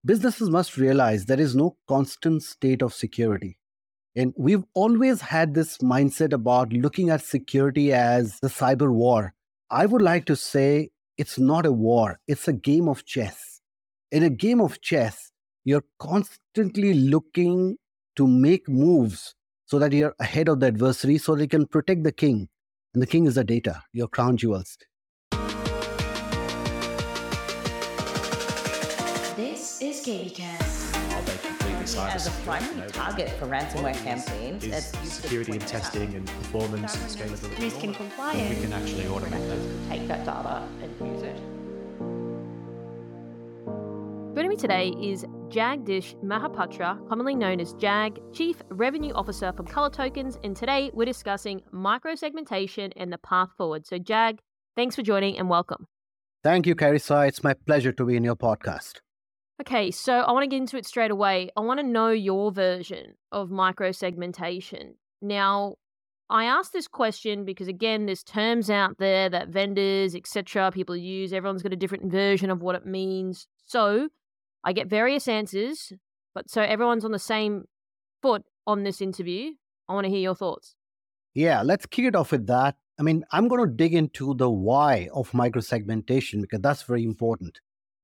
Businesses must realize there is no constant state of security. And we've always had this mindset about looking at security as the cyber war. I would like to say it's not a war, it's a game of chess. In a game of chess, you're constantly looking to make moves so that you're ahead of the adversary so they can protect the king. And the king is the data, your crown jewels. This is KBCast. Are they completely cyber As a secure? primary target for ransomware campaigns, Is it's used to security and point out testing and performance and scalability. Risk and We compliance. can actually automate that. take that data and use it. Joining me today is Jagdish Mahapatra, commonly known as Jag, Chief Revenue Officer from Color Tokens, and today we're discussing microsegmentation and the path forward. So Jag, thanks for joining and welcome. Thank you, Carissa. It's my pleasure to be in your podcast. Okay, so I want to get into it straight away. I want to know your version of microsegmentation. Now, I asked this question because, again, there's terms out there that vendors, etc., people use. Everyone's got a different version of what it means. So I get various answers, but so everyone's on the same foot on this interview. I want to hear your thoughts. Yeah, let's kick it off with that. I'm going to dig into the why of microsegmentation because that's very important.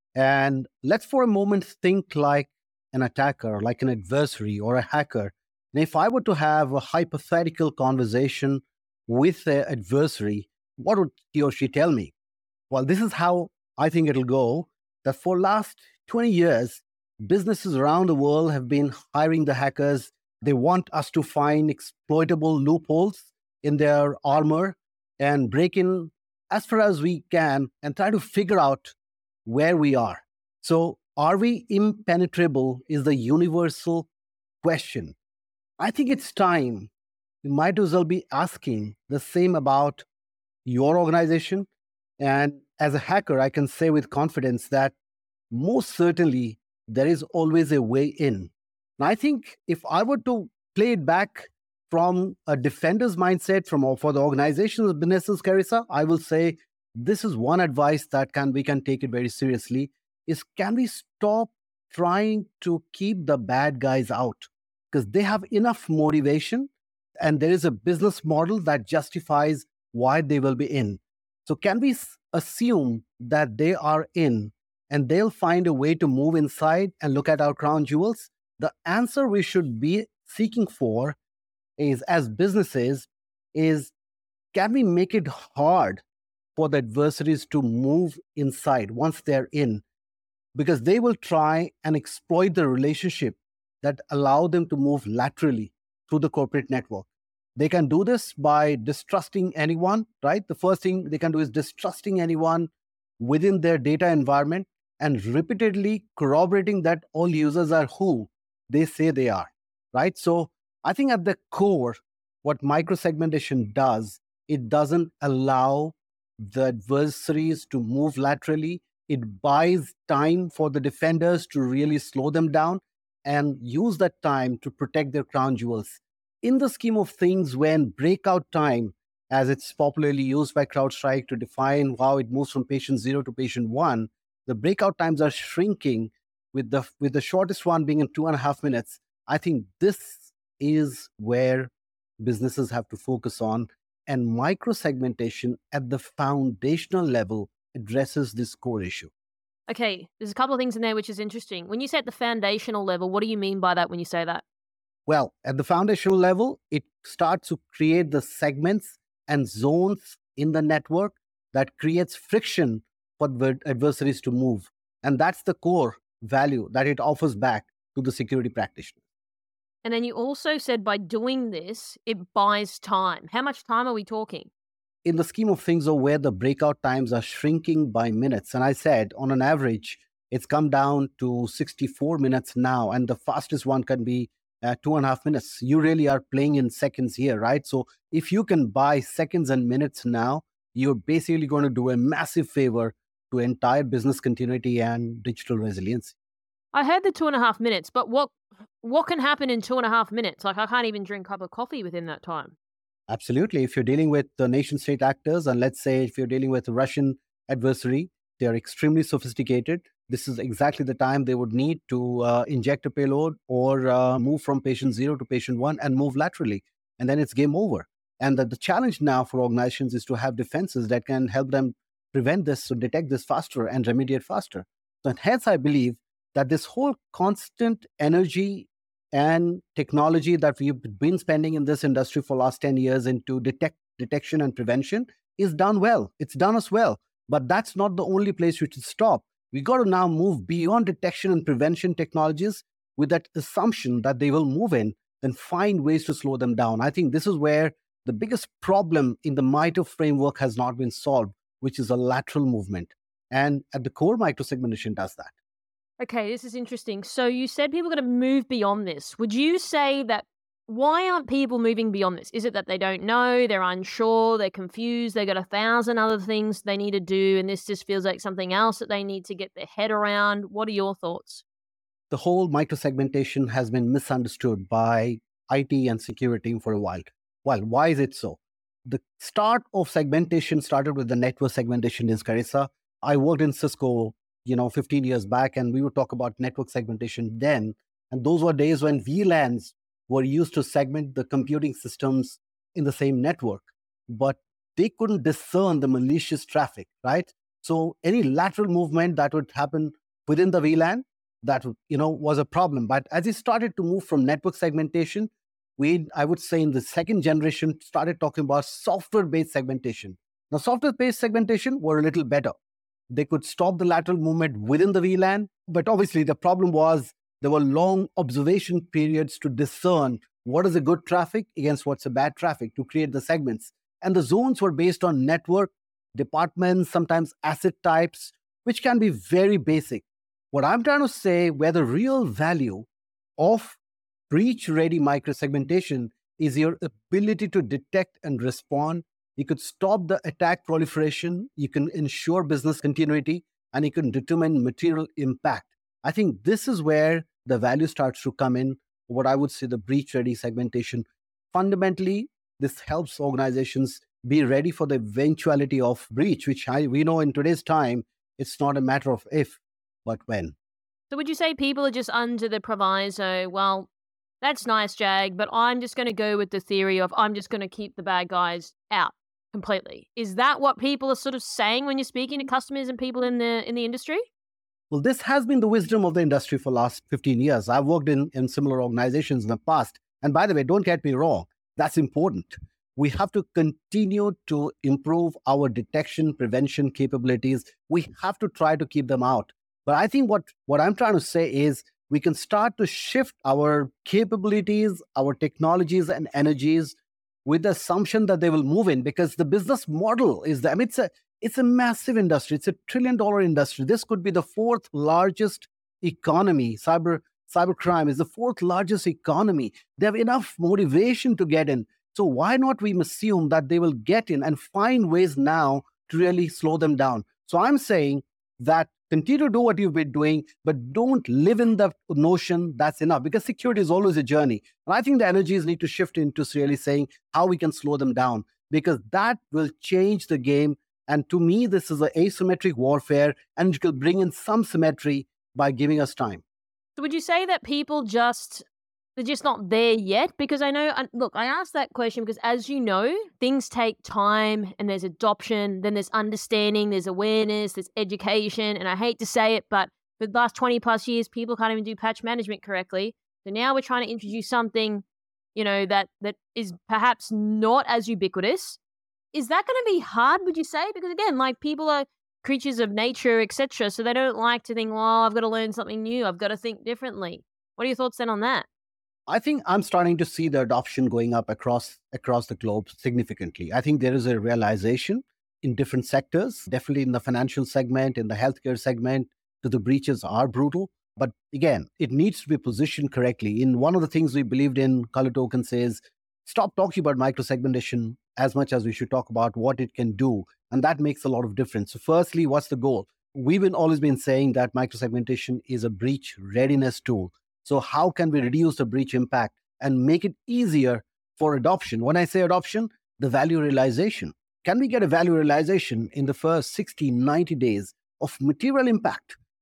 And let's for a moment think like an attacker, like an adversary or a hacker. And if I were to have a hypothetical conversation with an adversary, what would he or she tell me? Well, this is how I think it'll go. That for last 20 years, businesses around the world have been hiring the hackers. They want us to find exploitable loopholes in their armor and break in as far as we can and try to figure out where we are. So, are we impenetrable is the universal question. I think it's time you might as well be asking the same about your organization. And as a hacker, I can say with confidence that most certainly there is always a way in. And I think if I were to play it back from a defender's mindset for the organizations of businesses, Carissa, I will say this is one advice that we can take it very seriously is can we stop trying to keep the bad guys out because they have enough motivation and there is a business model that justifies why they will be in. So can we assume that they are in and they'll find a way to move inside and look at our crown jewels? The answer we should be seeking for is as businesses is can we make it hard for the adversaries to move inside once they're in? Because they will try and exploit the relationship that allow them to move laterally through the corporate network. They can do this by distrusting anyone, right? The first thing they can do is distrusting anyone within their data environment and repeatedly corroborating that all users are who they say they are, right? So I think at the core, what microsegmentation does, it doesn't allow the adversaries to move laterally. It buys time for the defenders to really slow them down and use that time to protect their crown jewels. In the scheme of things, when breakout time, as it's popularly used by CrowdStrike to define how it moves from patient 0 to patient 1, the breakout times are shrinking with the shortest one being in 2.5 minutes. I think this is where businesses have to focus on, and microsegmentation at the foundational level addresses this core issue. Okay, there's a couple of things in there which is interesting. When you say at the foundational level, what do you mean by that when you say that? Well, at the foundational level, it starts to create the segments and zones in the network that creates friction for the adversaries to move. And that's the core value that it offers back to the security practitioner. And then you also said by doing this, it buys time. How much time are we talking? In the scheme of things, where the breakout times are shrinking by minutes, and I said on an average, it's come down to 64 minutes now, and the fastest one can be 2.5 minutes. You really are playing in seconds here, right? So if you can buy seconds and minutes now, you're basically going to do a massive favor to entire business continuity and digital resilience. I heard the 2.5 minutes, but what can happen in 2.5 minutes? Like I can't even drink a cup of coffee within that time. Absolutely. If you're dealing with the nation state actors, and let's say if you're dealing with a Russian adversary, they're extremely sophisticated. this is exactly the time they would need to inject a payload or move from patient 0 to patient 1 and move laterally. And then it's game over. And the challenge now for organizations is to have defenses that can help them prevent this, so detect this faster and remediate faster. So hence, I believe that this whole constant energy and technology that we've been spending in this industry for the last 10 years into detection and prevention is done well. It's done us well. But that's not the only place we should stop. We got to now move beyond detection and prevention technologies with that assumption that they will move in and find ways to slow them down. I think this is where the biggest problem in the MITRE framework has not been solved, which is a lateral movement. And at the core, microsegmentation does that. Okay, this is interesting. So you said people are going to move beyond this. Would you say that why aren't people moving beyond this? Is it that they don't know, they're unsure, they're confused, they've got 1,000 other things they need to do, and this just feels like something else that they need to get their head around? What are your thoughts? The whole microsegmentation has been misunderstood by IT and security for a while. Well, why is it so? The start of segmentation started with the network segmentation in Carissa. I worked in Cisco, 15 years back, and we would talk about network segmentation then. And those were days when VLANs were used to segment the computing systems in the same network, but they couldn't discern the malicious traffic, right? So any lateral movement that would happen within the VLAN, that was a problem. But as it started to move from network segmentation, I would say in the second generation, started talking about software-based segmentation. Now, software-based segmentation were a little better. They could stop the lateral movement within the VLAN, but obviously the problem was there were long observation periods to discern what is a good traffic against what's a bad traffic to create the segments. And the zones were based on network, departments, sometimes asset types, which can be very basic. What I'm trying to say, where the real value of breach-ready microsegmentation is your ability to detect and respond. You could stop the attack proliferation, you can ensure business continuity, and you can determine material impact. I think this is where the value starts to come in, what I would say the breach-ready segmentation. Fundamentally, this helps organizations be ready for the eventuality of breach, which we know in today's time, it's not a matter of if, but when. So would you say people are just under the proviso, well, that's nice, Jag, but I'm just going to go with the theory of I'm just going to keep the bad guys out completely. Is that what people are sort of saying when you're speaking to customers and people in the industry? Well, this has been the wisdom of the industry for the last 15 years. I've worked in similar organizations in the past. And by the way, don't get me wrong, that's important. We have to continue to improve our detection, prevention capabilities. We have to try to keep them out. But I think what I'm trying to say is we can start to shift our capabilities, our technologies and energies with the assumption that they will move in, because the business model is that, it's a massive industry. It's $1 trillion industry. This could be the fourth largest economy. Cybercrime is the fourth largest economy. They have enough motivation to get in. So why not we assume that they will get in and find ways now to really slow them down? So I'm saying that continue to do what you've been doing, but don't live in the notion that's enough, because security is always a journey. And I think the energies need to shift into really saying how we can slow them down, because that will change the game. And to me, this is an asymmetric warfare, and it will bring in some symmetry by giving us time. So would you say that people they're just not there yet? Because I know, look, I asked that question because, as you know, things take time, and there's adoption, then there's understanding, there's awareness, there's education. And I hate to say it, but for the last 20 plus years, people can't even do patch management correctly. So now we're trying to introduce something, that is perhaps not as ubiquitous. Is that going to be hard, would you say? Because again, like, people are creatures of nature, etc. So they don't like to think, well, I've got to learn something new. I've got to think differently. What are your thoughts then on that? I think I'm starting to see the adoption going up across the globe significantly. I think there is a realization in different sectors, definitely in the financial segment, in the healthcare segment, that the breaches are brutal. But again, it needs to be positioned correctly. In one of the things we believed in, Color Token says, stop talking about microsegmentation as much as we should talk about what it can do. And that makes a lot of difference. So firstly, what's the goal? We've always been saying that microsegmentation is a breach readiness tool. So how can we reduce the breach impact and make it easier for adoption? When I say adoption, the value realization. Can we get a value realization in the first 60, 90 days of material impact?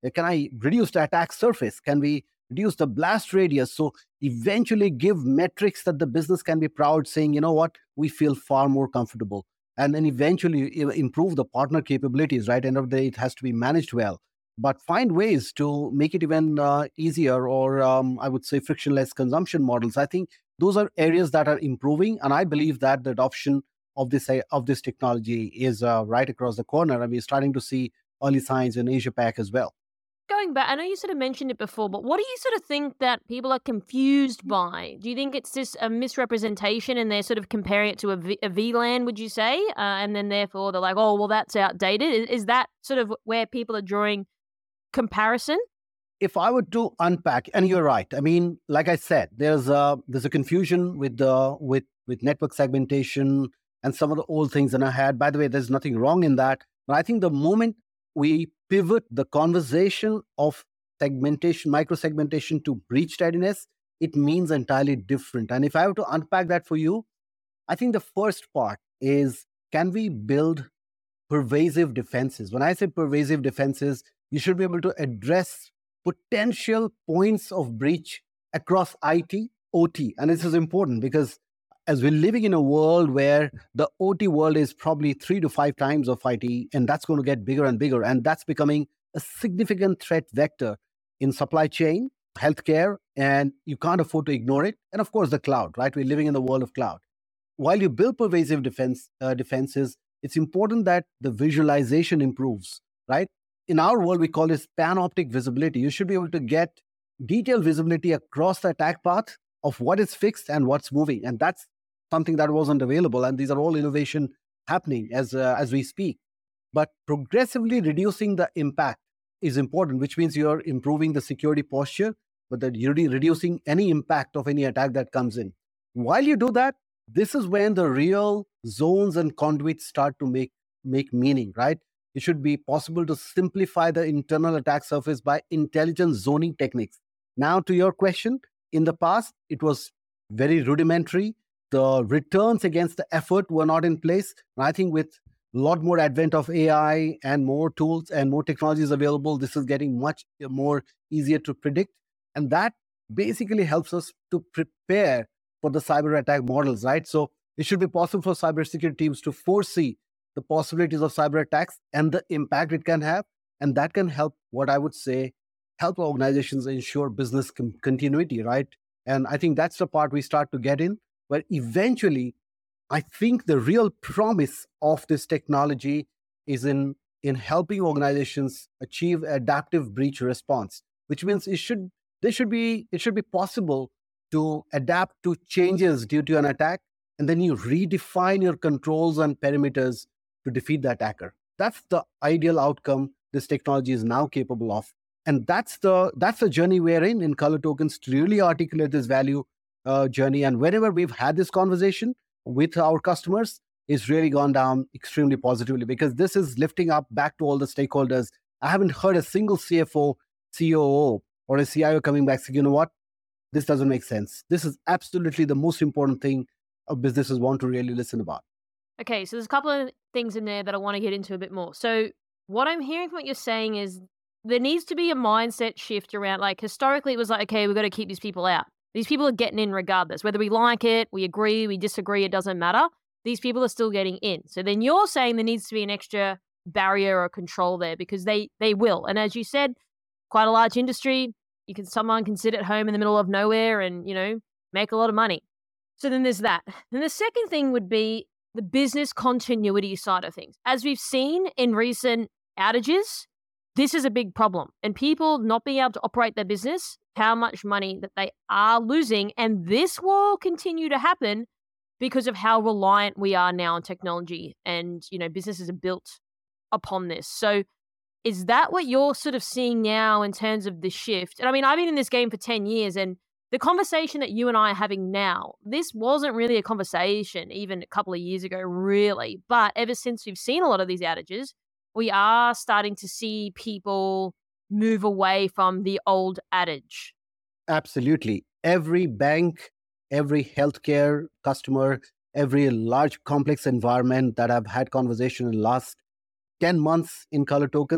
Can I reduce the attack surface? Can we reduce the blast radius? So eventually give metrics that the business can be proud, saying, you know what, we feel far more comfortable. And then eventually improve the partner capabilities, right? End of the day, it has to be managed well. But find ways to make it even easier, or I would say frictionless consumption models. I think those are areas that are improving. And I believe that the adoption of this technology is right across the corner. And we're starting to see early signs in Asia Pac as well. Going back, I know you sort of mentioned it before, but what do you sort of think that people are confused by? Do you think it's just a misrepresentation and they're sort of comparing it to a VLAN, would you say? And then therefore they're like, oh, well, that's outdated. Is that sort of where people are drawing comparison? If I were to unpack, and you're right, I mean, like I said, there's a confusion with network segmentation and some of the old things that I had. By the way, there's nothing wrong in that. But I think the moment we pivot the conversation of segmentation, micro-segmentation to breach readiness, it means entirely different. And if I were to unpack that for you, I think the first part is, can we build pervasive defenses? When I say pervasive defenses, you should be able to address potential points of breach across IT, OT. And this is important because as we're living in a world where the OT world is probably 3 to 5 times of IT, and that's going to get bigger and bigger. And that's becoming a significant threat vector in supply chain, healthcare, and you can't afford to ignore it. And of course, the cloud, right? We're living in the world of cloud. While you build pervasive defenses, it's important that the visualization improves, right? In our world, we call this panoptic visibility. You should be able to get detailed visibility across the attack path of what is fixed and what's moving. And that's something that wasn't available. And these are all innovation happening as we speak. But progressively reducing the impact is important, which means you're improving the security posture, but that you're reducing any impact of any attack that comes in. While you do that, this is when the real zones and conduits start to make meaning, right? It should be possible to simplify the internal attack surface by intelligent zoning techniques. Now, to your question, in the past, it was very rudimentary. The returns against the effort were not in place. And I think with a lot more advent of AI and more tools and more technologies available, this is getting much more easier to predict. And that basically helps us to prepare for the cyber attack models, right? So it should be possible for cybersecurity teams to foresee the possibilities of cyber attacks and the impact it can have. And that can help, what I would say, help organizations ensure business continuity, right? And I think that's the part we start to get in, where eventually, I think the real promise of this technology is in helping organizations achieve adaptive breach response, which means it should be possible to adapt to changes due to an attack, and then you redefine your controls and perimeters to defeat the attacker. That's the ideal outcome this technology is now capable of. And that's the journey we're in Color Tokens, to really articulate this value journey. And whenever we've had this conversation with our customers, it's really gone down extremely positively, because this is lifting up back to all the stakeholders. I haven't heard a single CFO, COO, or a CIO coming back saying, you know what, this doesn't make sense. This is absolutely the most important thing businesses want to really listen about. Okay, so there's a couple of things in there that I want to get into a bit more. So what I'm hearing from what you're saying is there needs to be a mindset shift around, like, historically it was like, okay, we've got to keep these people out. These people are getting in regardless. Whether we like it, we agree, we disagree, it doesn't matter. These people are still getting in. So then you're saying there needs to be an extra barrier or control there, because they will. And as you said, quite a large industry. Someone can sit at home in the middle of nowhere and, make a lot of money. So then there's that. And the second thing would be the business continuity side of things. As we've seen in recent outages, this is a big problem. And people not being able to operate their business, how much money that they are losing. And this will continue to happen because of how reliant we are now on technology. And, businesses are built upon this. So is that what you're sort of seeing now in terms of the shift? And I mean, I've been in this game for 10 years, and the conversation that you and I are having now, this wasn't really a conversation even a couple of years ago, really. But ever since we've seen a lot of these outages, we are starting to see people move away from the old adage. Absolutely. Every bank, every healthcare customer, every large complex environment that I've had conversation in the last 10 months in Color Tokens,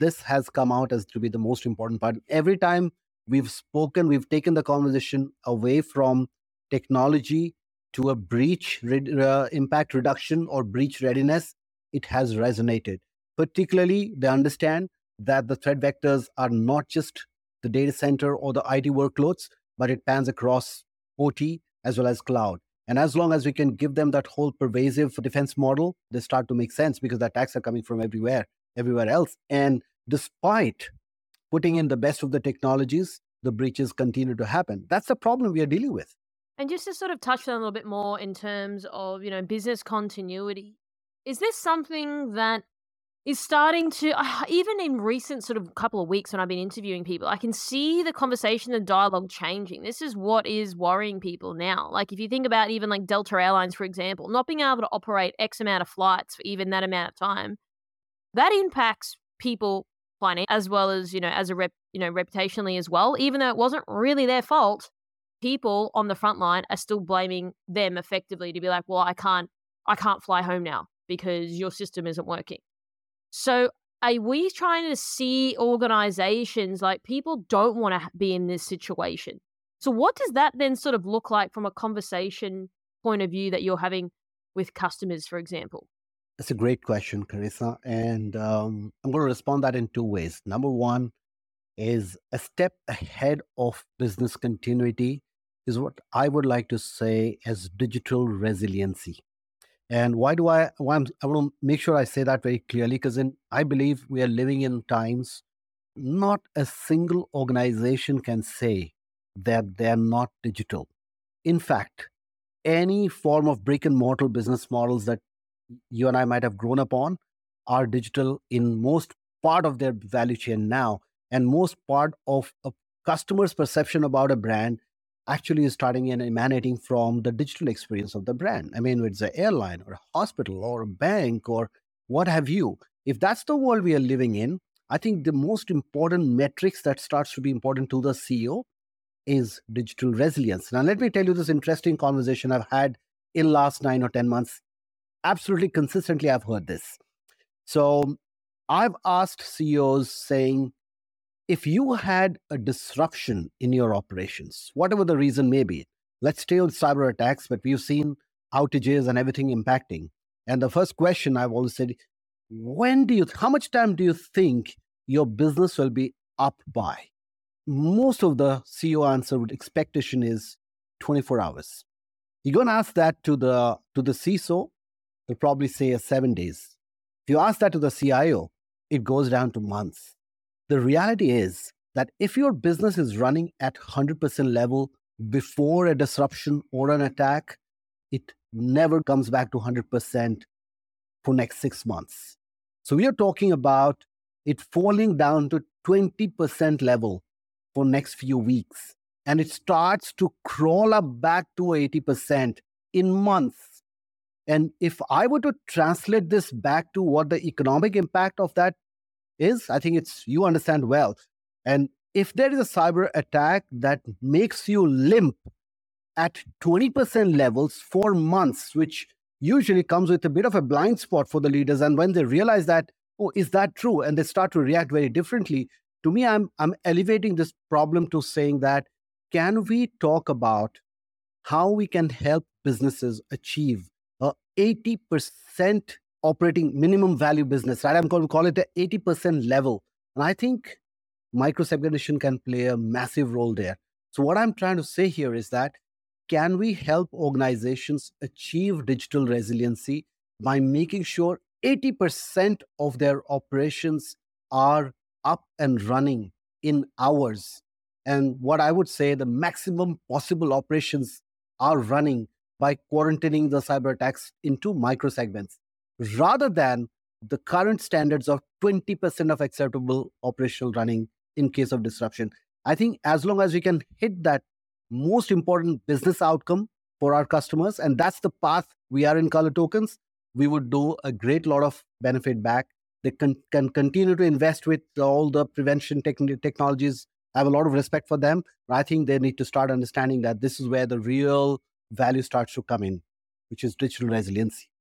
this has come out as to be the most important part. Every time we've spoken, we've taken the conversation away from technology to a impact reduction or breach readiness. It has resonated. Particularly, they understand that the threat vectors are not just the data center or the IT workloads, but it pans across OT as well as cloud. And as long as we can give them that whole pervasive defense model, they start to make sense because the attacks are coming from everywhere else. And despite putting in the best of the technologies, the breaches continue to happen. That's the problem we are dealing with. And just to sort of touch on a little bit more in terms of, business continuity, is this something that is starting to, even in recent sort of couple of weeks when I've been interviewing people, I can see the conversation, the dialogue changing. This is what is worrying people now. Like if you think about even like Delta Airlines, for example, not being able to operate X amount of flights for even that amount of time, that impacts people as well as, as a reputationally as well. Even though it wasn't really their fault, people on the front line are still blaming them effectively to be like, well, I can't fly home now because your system isn't working. So are we trying to see organizations like people don't want to be in this situation? So what does that then sort of look like from a conversation point of view that you're having with customers, for example? That's a great question, Carissa. And I'm going to respond that in two ways. Number one is a step ahead of business continuity is what I would like to say as digital resiliency. And I want to make sure I say that very clearly because I believe we are living in times not a single organization can say that they're not digital. In fact, any form of brick and mortar business models that you and I might have grown up on are digital in most part of their value chain now. And most part of a customer's perception about a brand actually is starting and emanating from the digital experience of the brand. I mean, it's an airline or a hospital or a bank or what have you. If that's the world we are living in, I think the most important metrics that starts to be important to the CEO is digital resilience. Now, let me tell you this interesting conversation I've had in last 9 or 10 months. Absolutely consistently, I've heard this. So I've asked CEOs saying, if you had a disruption in your operations, whatever the reason may be, let's stay on cyber attacks, but we've seen outages and everything impacting. And the first question I've always said, how much time do you think your business will be up by? Most of the CEO answer with expectation is 24 hours. You're going to ask that to the CISO, they'll probably say 7 days. If you ask that to the CIO, it goes down to months. The reality is that if your business is running at 100% level before a disruption or an attack, it never comes back to 100% for next 6 months. So we are talking about it falling down to 20% level for next few weeks. And it starts to crawl up back to 80% in months. And if I were to translate this back to what the economic impact of that is, I think you understand well. And if there is a cyber attack that makes you limp at 20% levels for months, which usually comes with a bit of a blind spot for the leaders, and when they realize that, oh, is that true? And they start to react very differently. To me, I'm elevating this problem to saying that, can we talk about how we can help businesses achieve a 80% operating minimum value business, right? I'm going to call it the 80% level. And I think microsegmentation can play a massive role there. So what I'm trying to say here is that, can we help organizations achieve digital resiliency by making sure 80% of their operations are up and running in hours? And what I would say, the maximum possible operations are running by quarantining the cyber attacks into microsegments, rather than the current standards of 20% of acceptable operational running in case of disruption. I think as long as we can hit that most important business outcome for our customers, and that's the path we are in Color Tokens, we would do a great lot of benefit back. They can continue to invest with all the prevention technologies. I have a lot of respect for them, but I think they need to start understanding that this is where the real value starts to come in, which is digital resiliency.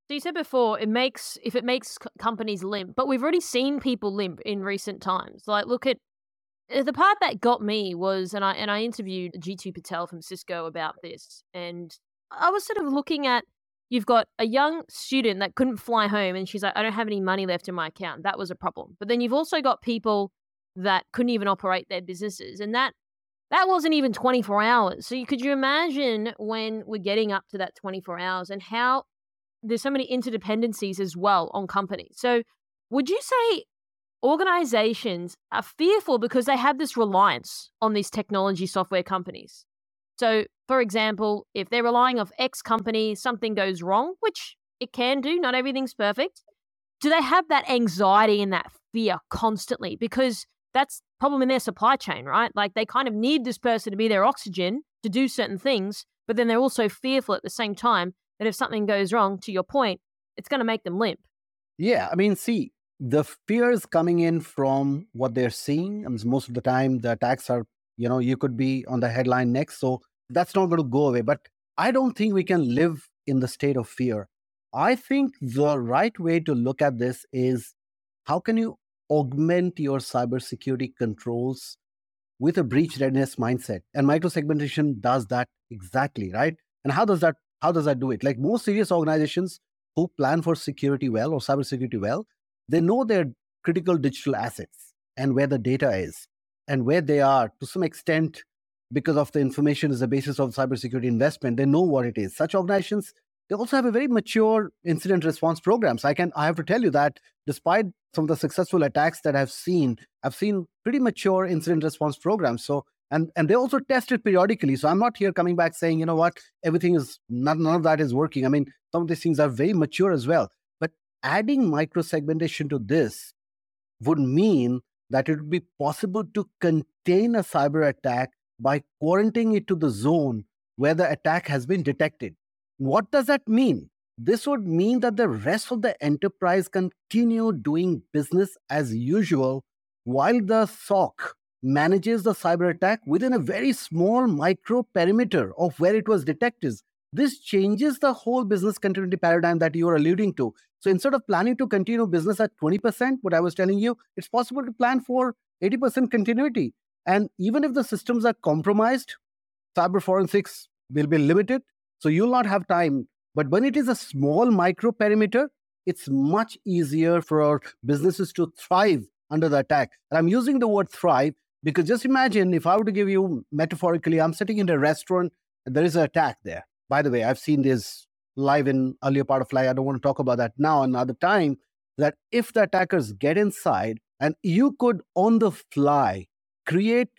So you said before if it makes companies limp, but we've already seen people limp in recent times. Like, look at the part that got me was, and I interviewed Jitu Patel from Cisco about this, and I was sort of looking at, you've got a young student that couldn't fly home, and she's like, I don't have any money left in my account. That was a problem. But then you've also got people that couldn't even operate their businesses, and that wasn't even 24 hours. So could you imagine when we're getting up to that 24 hours and how there's so many interdependencies as well on companies. So would you say organizations are fearful because they have this reliance on these technology software companies? So, for example, if they're relying on X company, something goes wrong, which it can do, not everything's perfect. Do they have that anxiety and that fear constantly? Because that's the problem in their supply chain, right? Like, they kind of need this person to be their oxygen to do certain things, but then they're also fearful at the same time that if something goes wrong, to your point, it's going to make them limp. Yeah, I mean, see, the fears coming in from what they're seeing. I mean, most of the time, the attacks are, you could be on the headline next. So that's not going to go away. But I don't think we can live in the state of fear. I think the right way to look at this is, how can you augment your cybersecurity controls with a breach readiness mindset? And microsegmentation does that exactly, right? And how does that do it? Like, most serious organizations who plan for security well or cybersecurity well, they know their critical digital assets and where the data is and where they are to some extent, because of the information is the basis of cybersecurity investment. They know what it is. Such organizations, they also have a very mature incident response programs. I have to tell you that despite some of the successful attacks that I've seen pretty mature incident response programs. So, and they also test it periodically. So I'm not here coming back saying, everything is none of that is working. I mean, some of these things are very mature as well. But adding microsegmentation to this would mean that it would be possible to contain a cyber attack by quarantining it to the zone where the attack has been detected. What does that mean? This would mean that the rest of the enterprise continue doing business as usual while the SOC manages the cyber attack within a very small micro perimeter of where it was detected. This changes the whole business continuity paradigm that you are alluding to. So instead of planning to continue business at 20%, what I was telling you, it's possible to plan for 80% continuity. And even if the systems are compromised, cyber forensics will be limited. So you'll not have time. But when it is a small micro perimeter, it's much easier for our businesses to thrive under the attack. And I'm using the word thrive because just imagine, if I were to give you metaphorically, I'm sitting in a restaurant and there is an attack there. By the way, I've seen this live in earlier part of life. I don't want to talk about that now, another time, that if the attackers get inside and you could on the fly create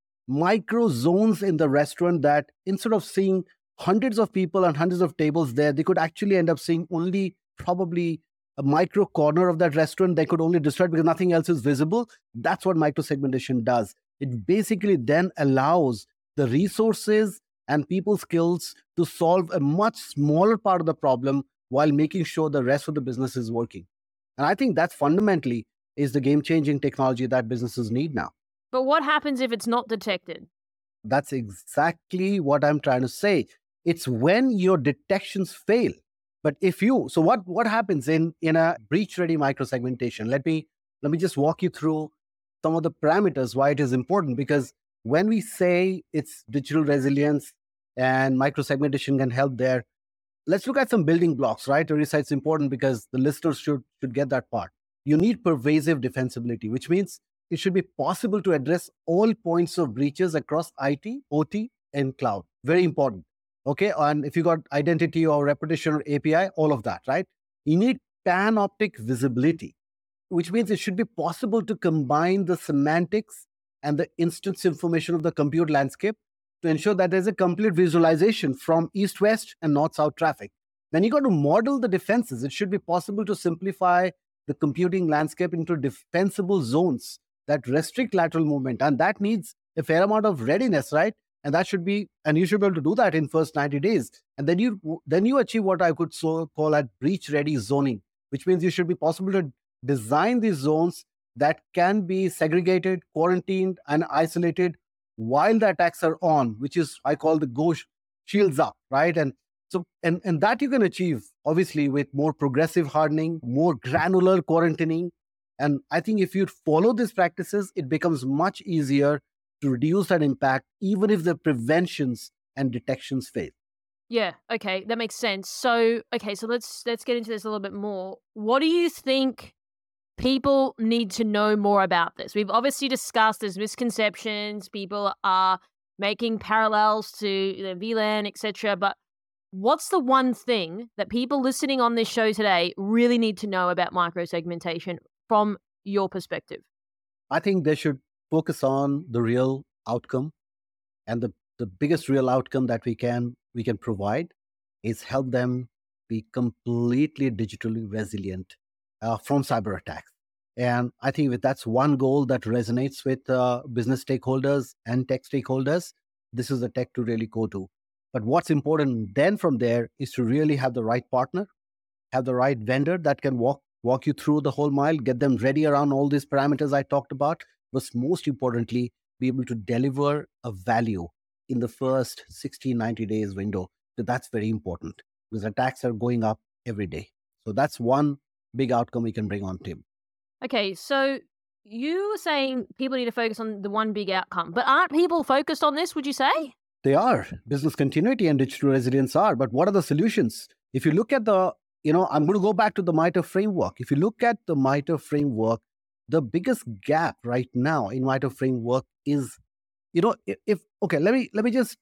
micro zones in the restaurant that instead of seeing hundreds of people and hundreds of tables there, they could actually end up seeing only probably a micro corner of that restaurant. They could only destroy it because nothing else is visible. That's what microsegmentation does. It basically then allows the resources and people skills to solve a much smaller part of the problem while making sure the rest of the business is working. And I think that's fundamentally is the game-changing technology that businesses need now. But what happens if it's not detected? That's exactly what I'm trying to say. It's when your detections fail. But so what happens in a breach-ready microsegmentation? Let me just walk you through some of the parameters why it is important. Because when we say it's digital resilience and microsegmentation can help there, let's look at some building blocks, right? Teresa, it's important because the listeners should get that part. You need pervasive defensibility, which means it should be possible to address all points of breaches across IT, OT, and cloud. Very important. Okay, and if you got identity or reputation or API, all of that, right? You need panoptic visibility, which means it should be possible to combine the semantics and the instance information of the compute landscape to ensure that there's a complete visualization from east-west and north-south traffic. Then you got to model the defenses. It should be possible to simplify the computing landscape into defensible zones that restrict lateral movement. And that needs a fair amount of readiness, right? And you should be able to do that in first 90 days. And then you achieve what I could call at breach-ready zoning, which means you should be possible to design these zones that can be segregated, quarantined, and isolated while the attacks are on, which is, I call the go shields up, right? And So, and that you can achieve obviously with more progressive hardening, more granular quarantining. And I think if you follow these practices, it becomes much easier to reduce that impact, even if the preventions and detections fail. Yeah, okay, that makes sense. So, okay, so let's get into this a little bit more. What do you think people need to know more about this? We've obviously discussed there's misconceptions, people are making parallels to VLAN, etc. But what's the one thing that people listening on this show today really need to know about microsegmentation from your perspective? I think they should focus on the real outcome, and the biggest real outcome that we can provide is help them be completely digitally resilient from cyber attacks. And I think if that's one goal that resonates with business stakeholders and tech stakeholders, this is the tech to really go to. But what's important then from there is to really have the right partner, have the right vendor that can walk you through the whole mile, get them ready around all these parameters I talked about, but most importantly, be able to deliver a value in the first 60, 90 days window. So that's very important because attacks are going up every day. So that's one big outcome we can bring on, Tim. Okay, so you were saying people need to focus on the one big outcome, but aren't people focused on this, would you say? They are. Business continuity and digital resilience are. But what are the solutions? If you look at I'm going to go back to the MITRE framework. If you look at the MITRE framework, the biggest gap right now in MITRE framework is, let me just,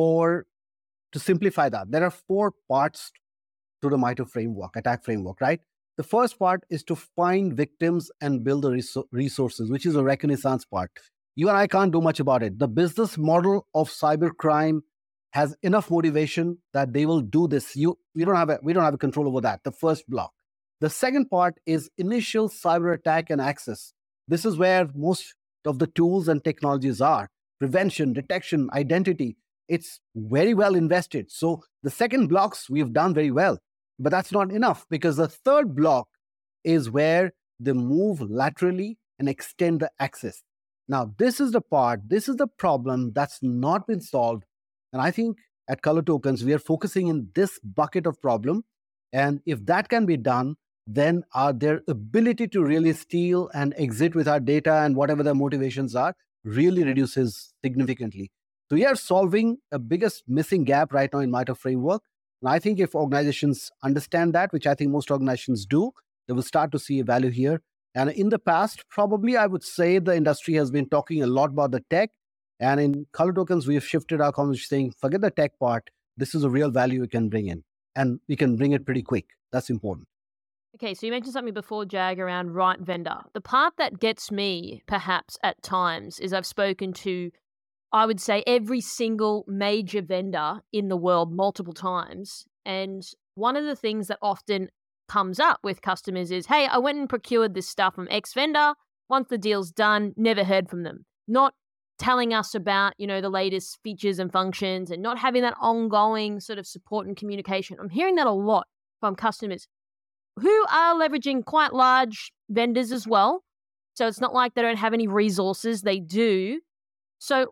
to simplify that, there are 4 parts to the MITRE framework, attack framework, right? The first part is to find victims and build the resources, which is a reconnaissance part. You and I can't do much about it. The business model of cybercrime has enough motivation that they will do this. We don't have a control over that. The first block. The second part is initial cyber attack and access. This is where most of the tools and technologies are. Prevention, detection, identity. It's very well invested. So the second blocks we've done very well, but that's not enough because the third block is where they move laterally and extend the access. Now, this is the problem that's not been solved. And I think at Color Tokens, we are focusing in this bucket of problem. And if that can be done, then their ability to really steal and exit with our data and whatever their motivations are really reduces significantly. So we are solving a biggest missing gap right now in MITRE framework. And I think if organizations understand that, which I think most organizations do, they will start to see a value here. And in the past, probably I would say the industry has been talking a lot about the tech. And in Color Tokens, we have shifted our conversation saying, forget the tech part. This is a real value we can bring in. And we can bring it pretty quick. That's important. Okay, so you mentioned something before, Jag, around right vendor. The part that gets me, perhaps, at times, is I've spoken to, I would say, every single major vendor in the world multiple times. And one of the things that often comes up with customers is, hey, I went and procured this stuff from X vendor. Once the deal's done, never heard from them. Not telling us about, the latest features and functions and not having that ongoing sort of support and communication. I'm hearing that a lot from customers who are leveraging quite large vendors as well. So it's not like they don't have any resources, they do. So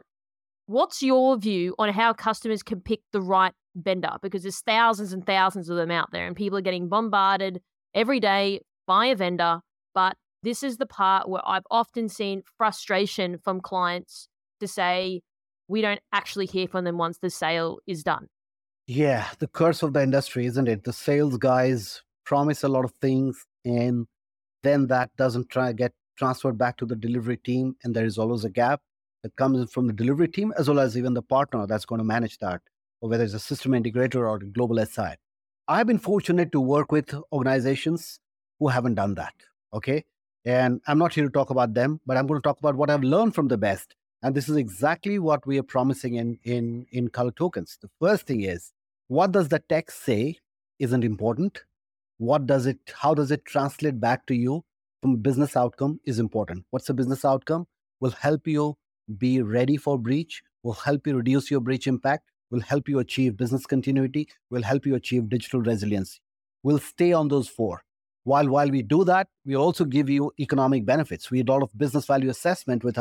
what's your view on how customers can pick the right vendor? Because there's thousands and thousands of them out there and people are getting bombarded every day by a vendor. But this is the part where I've often seen frustration from clients to say, we don't actually hear from them once the sale is done. Yeah, the curse of the industry, isn't it? The sales guys promise a lot of things and then that doesn't get transferred back to the delivery team. And there is always a gap that comes from the delivery team as well as even the partner that's going to manage that, or whether it's a system integrator or a global SI. I've been fortunate to work with organizations who haven't done that, okay? And I'm not here to talk about them, but I'm going to talk about what I've learned from the best. And this is exactly what we are promising in Color Tokens. The first thing is, what does the text say isn't important. How does it translate back to you from a business outcome is important. What's the business outcome? Will help you be ready for breach, will help you reduce your breach impact, will help you achieve business continuity, will help you achieve digital resilience. We'll stay on those 4. While we do that, we also give you economic benefits. We do a lot of business value assessment with our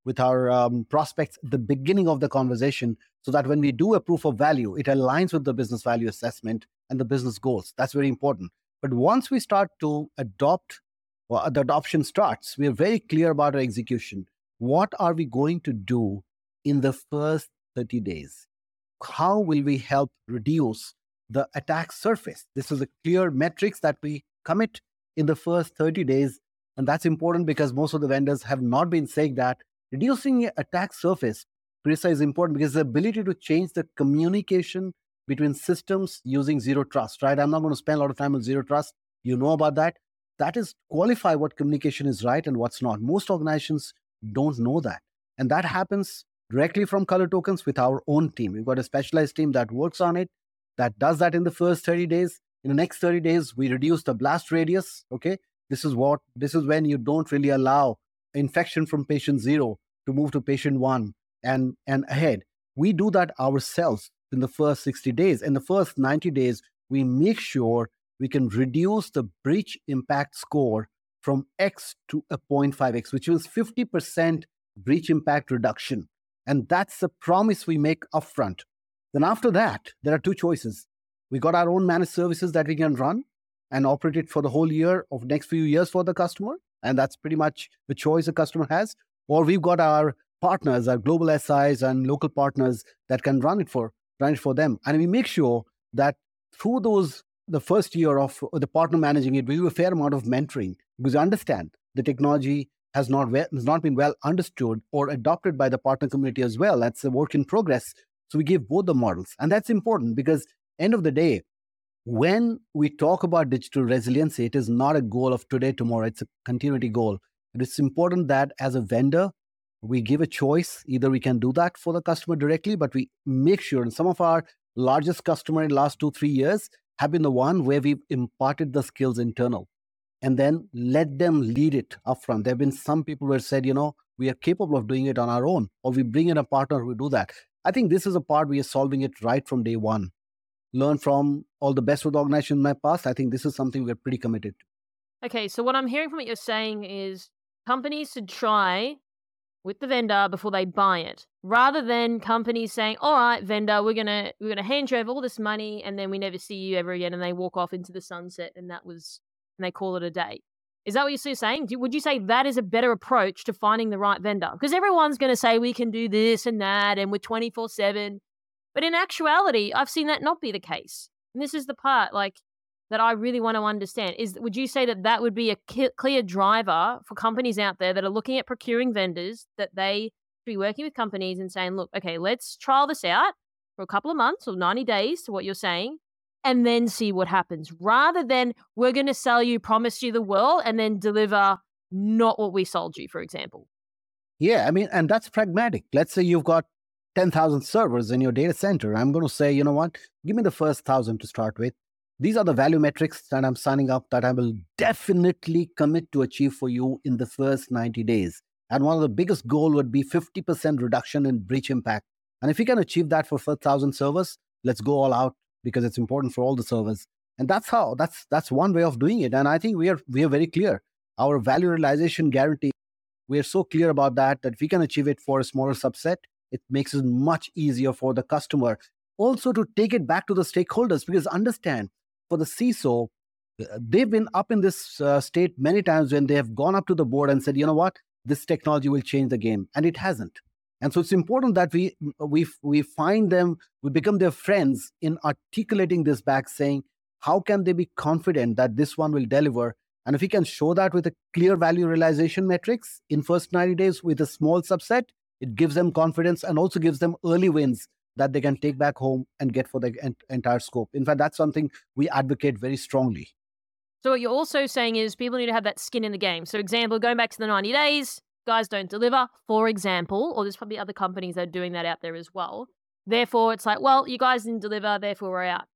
with our prospects at the beginning of the conversation, so that when we do a proof of value, it aligns with the business value assessment and the business goals. That's very important. But once we start to adopt, or the adoption starts, we are very clear about our execution. What are we going to do in the first 30 days? How will we help reduce the attack surface? This is a clear metrics that we commit in the first 30 days. And that's important because most of the vendors have not been saying that. Reducing attack surface, Prisa, is important because the ability to change the communication between systems using zero trust, right? I'm not going to spend a lot of time on zero trust. You know about that. That is qualify what communication is right and what's not. Most organizations don't know that. And that happens directly from color tokens with our own team. We've got a specialized team that works on it, that does that in the first 30 days. In the next 30 days, we reduce the blast radius. Okay. This is when you don't really allow infection from patient 0 to move to patient 1 and ahead. We do that ourselves in the first 60 days. In the first 90 days, we make sure we can reduce the breach impact score from X to a 0.5X, which is 50% breach impact reduction. And that's the promise we make upfront. Then after that, there are two choices. We got our own managed services that we can run and operate it for the whole year of next few years for the customer. And that's pretty much the choice the customer has. Or we've got our partners, our global SIs and local partners that can run it for them. And we make sure that through the first year of the partner managing it, we do a fair amount of mentoring because we understand the technology has not been well understood or adopted by the partner community as well. That's a work in progress. So we give both the models. And that's important because end of the day, when we talk about digital resiliency, it is not a goal of today, tomorrow. It's a continuity goal. And it's important that as a vendor, we give a choice. Either we can do that for the customer directly, but we make sure, and some of our largest customer in the last 2-3 years have been the one where we've imparted the skills internal and then let them lead it upfront. There have been some people who have said, we are capable of doing it on our own, or we bring in a partner who do that. I think this is a part we are solving it right from day one. Learn from all the best with the organization in my past. I think this is something we're pretty committed to. Okay, so what I'm hearing from what you're saying is companies should try with the vendor before they buy it, rather than companies saying, all right, vendor, we're gonna hand you over all this money and then we never see you ever again, and they walk off into the sunset and they call it a day. Is that what you're saying? Would you say that is a better approach to finding the right vendor? Because everyone's going to say we can do this and that and we're 24/7. But in actuality, I've seen that not be the case. And this is the part that I really want to understand is, would you say that would be a clear driver for companies out there that are looking at procuring vendors, that they should be working with companies and saying, look, okay, let's trial this out for a couple of months or 90 days to what you're saying, and then see what happens, rather than we're going to sell you, promise you the world, and then deliver not what we sold you, for example? Yeah, I mean, and that's pragmatic. Let's say you've got 10,000 servers in your data center. I'm going to say, you know what, give me the first 1,000 to start with. These are the value metrics that I'm signing up that I will definitely commit to achieve for you in the first 90 days. And one of the biggest goal would be 50% reduction in breach impact. And if you can achieve that for 1,000 servers, let's go all out because it's important for all the servers. And that's one way of doing it. And I think we are very clear. Our value realization guarantee, we are so clear about that if we can achieve it for a smaller subset, it makes it much easier for the customer also to take it back to the stakeholders, because understand, for the CISO, they've been up in this state many times when they have gone up to the board and said, you know what, this technology will change the game, and it hasn't. And so it's important that we find them, we become their friends in articulating this back, saying, how can they be confident that this one will deliver? And if we can show that with a clear value realization metrics in first 90 days with a small subset, it gives them confidence and also gives them early wins that they can take back home and get for the entire scope. In fact, that's something we advocate very strongly. So what you're also saying is people need to have that skin in the game. So example, going back to the 90 days, guys don't deliver, for example, or there's probably other companies that are doing that out there as well. Therefore, it's like, well, you guys didn't deliver, therefore we're out.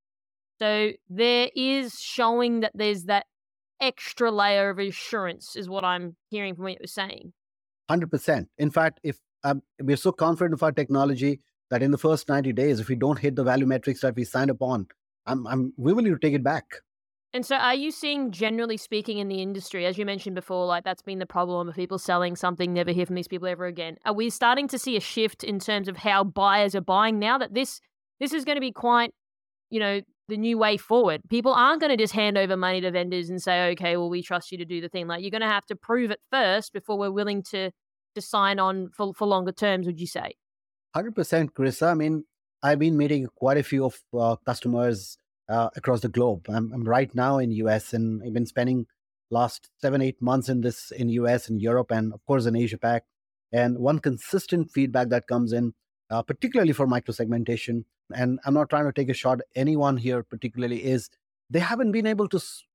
So there is showing that there's that extra layer of assurance is what I'm hearing from what you're saying. 100%. In fact, if we're so confident of our technology that in the first 90 days, if we don't hit the value metrics that we signed upon, I'm willing to take it back. And so are you seeing, generally speaking, in the industry, as you mentioned before, like that's been the problem of people selling something, never hear from these people ever again. Are we starting to see a shift in terms of how buyers are buying now that this is going to be quite, the new way forward? People aren't going to just hand over money to vendors and say, okay, well, we trust you to do the thing. Like, you're going to have to prove it first before we're willing to sign on for longer terms, would you say? 100%, Carissa. I mean, I've been meeting quite a few of customers across the globe. I'm right now in US, and I've been spending last 7-8 months in US and Europe, and of course in Asia Pac. And one consistent feedback that comes in, particularly for microsegmentation, and I'm not trying to take a shot at anyone here particularly, is they haven't been able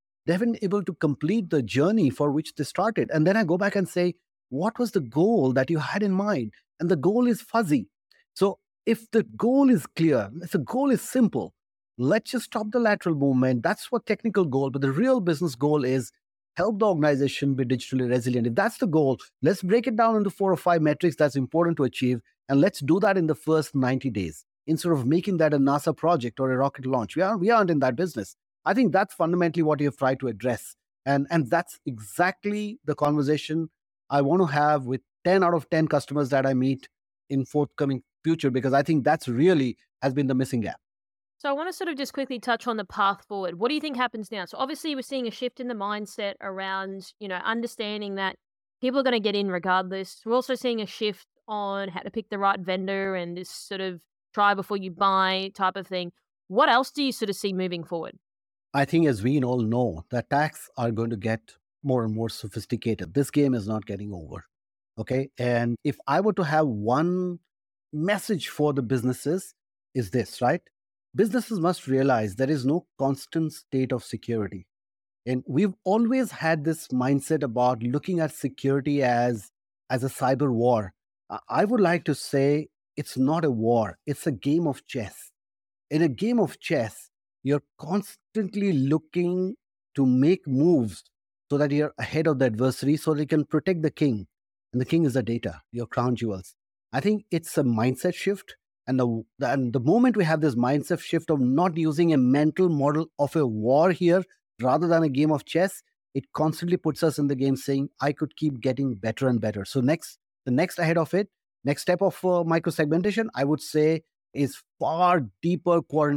to complete the journey for which they started. And then I go back and say, what was the goal that you had in mind? And the goal is fuzzy. So if the goal is clear, if the goal is simple, let's just stop the lateral movement. That's what technical goal. But the real business goal is help the organization be digitally resilient. If that's the goal, let's break it down into 4 or 5 metrics that's important to achieve. And let's do that in the first 90 days instead of making that a NASA project or a rocket launch. We aren't in that business. I think that's fundamentally what you have tried to address. And that's exactly the conversation I want to have with 10 out of 10 customers that I meet in forthcoming future, because I think that's really has been the missing gap. So I want to sort of just quickly touch on the path forward. What do you think happens now? So obviously we're seeing a shift in the mindset around, understanding that people are going to get in regardless. We're also seeing a shift on how to pick the right vendor and this sort of try before you buy type of thing. What else do you sort of see moving forward? I think, as we all know, the attacks are going to get more and more sophisticated. This game is not getting over. Okay. And if I were to have one message for the businesses, is this, right? Businesses must realize there is no constant state of security. And we've always had this mindset about looking at security as a cyber war. I would like to say it's not a war, it's a game of chess. In a game of chess, you're constantly looking to make moves so that you're ahead of the adversary so they can protect the king. And the king is the data, your crown jewels. I think it's a mindset shift. And the moment we have this mindset shift of not using a mental model of a war here rather than a game of chess, it constantly puts us in the game saying, I could keep getting better and better. So the next ahead of it, next step of microsegmentation, I would say, is far deeper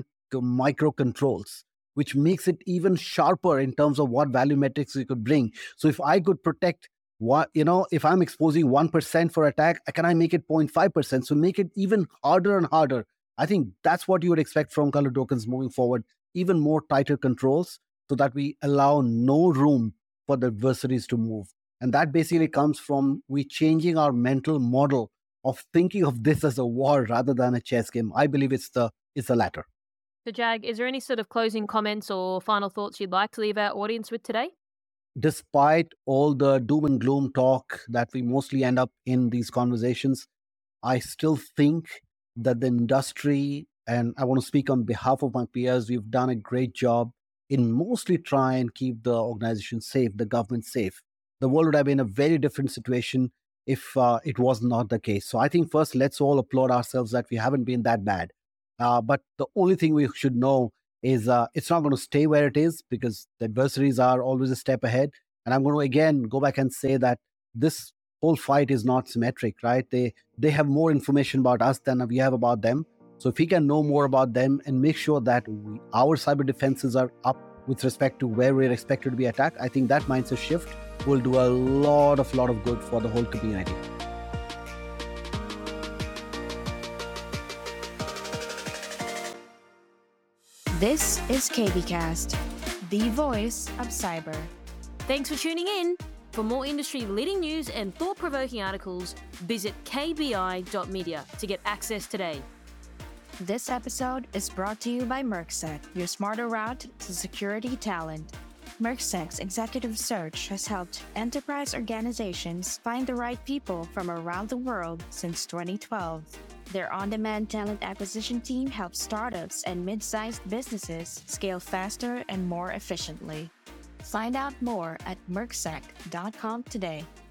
micro controls, which makes it even sharper in terms of what value metrics we could bring. So if I could protect if I'm exposing 1% for attack, can I make it 0.5%? So make it even harder and harder. I think that's what you would expect from Color Tokens moving forward, even more tighter controls so that we allow no room for the adversaries to move. And that basically comes from we changing our mental model of thinking of this as a war rather than a chess game. I believe it's the latter. So Jag, is there any sort of closing comments or final thoughts you'd like to leave our audience with today? Despite all the doom and gloom talk that we mostly end up in these conversations, I still think that the industry, and I want to speak on behalf of my peers, we've done a great job in mostly try and keep the organization safe, the government safe. The world would have been a very different situation if it was not the case. So I think first, let's all applaud ourselves that we haven't been that bad. But the only thing we should know is it's not going to stay where it is because the adversaries are always a step ahead. And I'm going to again go back and say that this whole fight is not symmetric, right? They have more information about us than we have about them. So if we can know more about them and make sure that our cyber defenses are up with respect to where we're expected to be attacked, I think that mindset shift will do a lot of good for the whole community. This is KBcast, the voice of cyber. Thanks for tuning in. For more industry-leading news and thought-provoking articles, visit kbi.media to get access today. This episode is brought to you by Mercsec, your smarter route to security talent. Mercsec's executive search has helped enterprise organizations find the right people from around the world since 2012. Their on-demand talent acquisition team helps startups and mid-sized businesses scale faster and more efficiently. Find out more at mercsec.com today.